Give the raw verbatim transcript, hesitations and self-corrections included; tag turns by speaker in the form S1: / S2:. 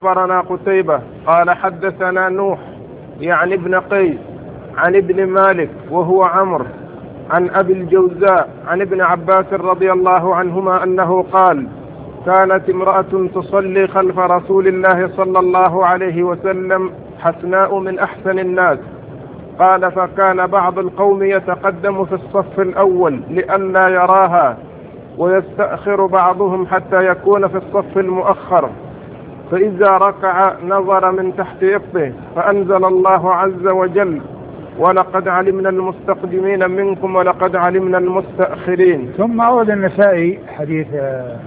S1: أخبرنا قتيبة قال حدثنا نوح يعني ابن قيس عن ابن مالك وهو عمرو عن أبي الجوزاء عن ابن عباس رضي الله عنهما أنه قال: كانت امرأة تصلي خلف رسول الله صلى الله عليه وسلم حسناء من أحسن الناس. قال: فكان بعض القوم يتقدم في الصف الأول لئلا يراها، ويستأخر بعضهم حتى يكون في الصف المؤخر، فإذا ركع نظر من تحت إبطه، فأنزل الله عز وجل: ولقد علمنا المستقدمين منكم ولقد علمنا المستأخرين.
S2: ثم أورد النسائي حديث